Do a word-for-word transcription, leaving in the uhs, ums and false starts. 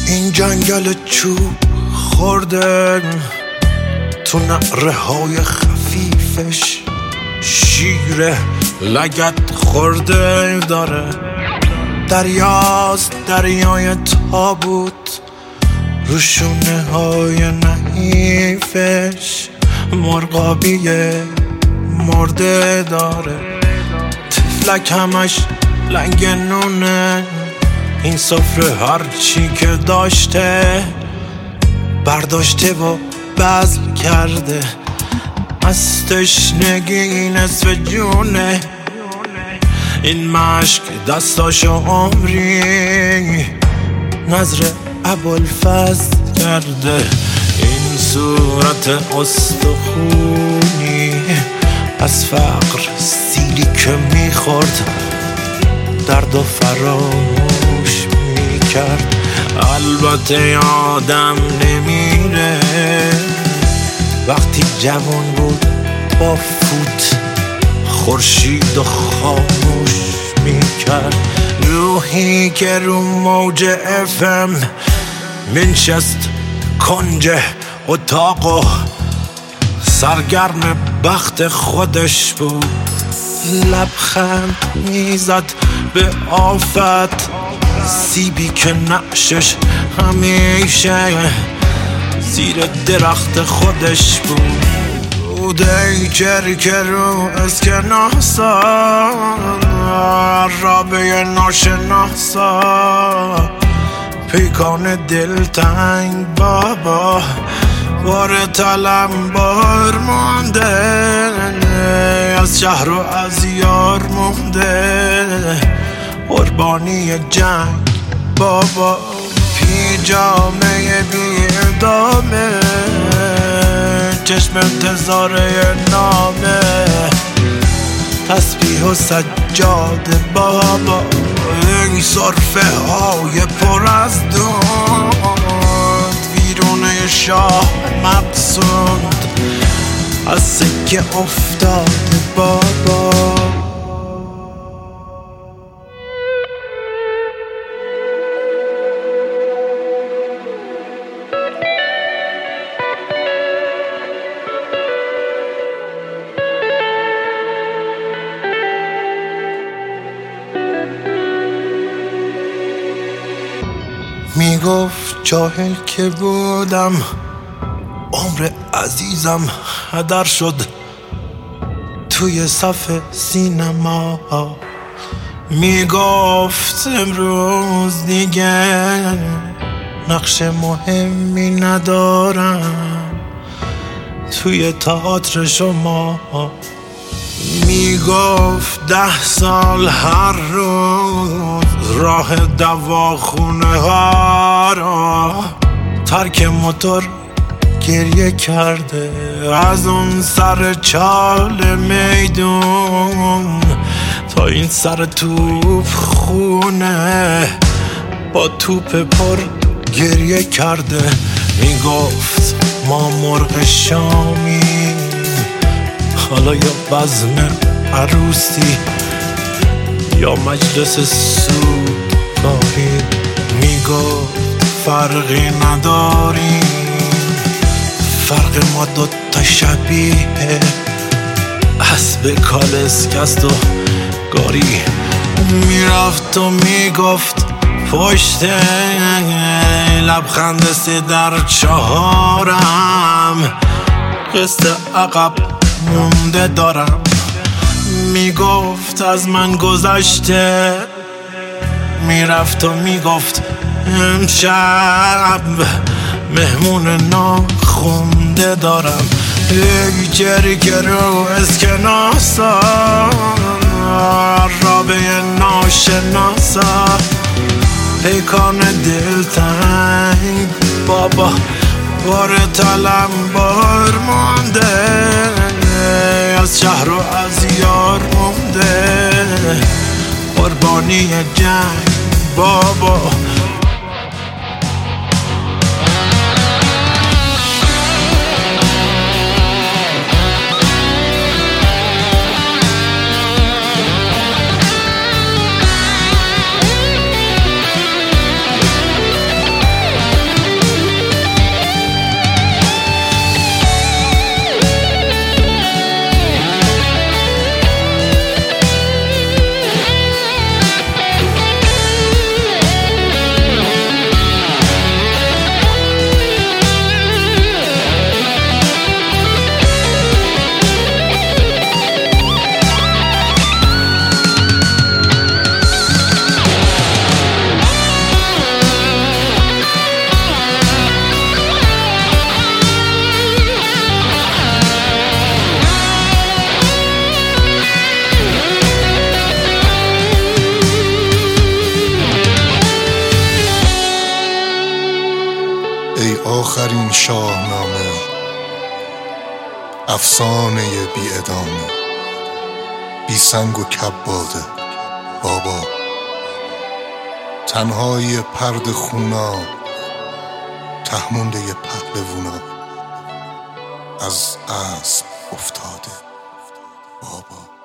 این جنگل چوب خورده تو نعره های خفیفش شیر لگد خورده داره. دریاست دریای تابوت روشونه های نحیفش مرغابیه مرده داره. تفلک همش لنگ نونه این سفره هرچی که داشته برداشته و بذل کرده. از تشنگی نصف جونه این مشک دستاشو عمری نظر ابوالفضل کرده. این صورت استخونی از فقر سیلی که میخورد درد و فراموش میکرد. البته آدم نمیره وقتی جوان بود با فوت خورشید و خاموش میکرد. روحی که رو موج اف ام منشست کنج اتاق و سرگرم بخت خودش بود. لبخند میزد به آفت سیبی که نقشش همیشه زیر درخت خودش بود. بوده چرک رو اسکناسا رابه ناشناسا پیکان دلتنگ بابا بار تلمبار مونده از شهر و از یار مونده قربانی جنگ بابا پیجامه بیردامه چشم انتظاره نامه تسبیح و سجاده بابا این صرفه های پر از دود ویرونه شاه مقصود از سکه افتاده بابا. میگفت جاهل که بودم عمر عزیزم هدر شد توی صف سینما. میگفت امروز دیگه نقش مهمی ندارم توی تئاتر شما. میگفت ده سال هر روز راه دواخونه ها را ترک موتور گریه کرده. از اون سر چال میدون تا این سر توپ خونه با توپ پر گریه کرده. میگفت ما مرغ شامی حالا یا بزم عروسی یا مجلس سوگاهی. میگفت فرقی نداریم فرق ما دوتا شبیه اسب کالسکست و گاری. میرفت و میگفت پشت لبخند سه در چهارم قسط عقب مونده دارم. میگفت از من گذشته میرفت و میگفت امشب مهمون ناخونده دارم. ای جری که رو اسکناسا رابه ناشناسا پیکان دلتنگ بابا بار تلمبار مونده از شهر و از یار مونده قربانی جنگ بابا. این شاهنامه افسانه بی ادامه، بی سنگ و کباده بابا، تنهای پرد خونا، تهمونده پهلوونا، از اسب افتاده بابا.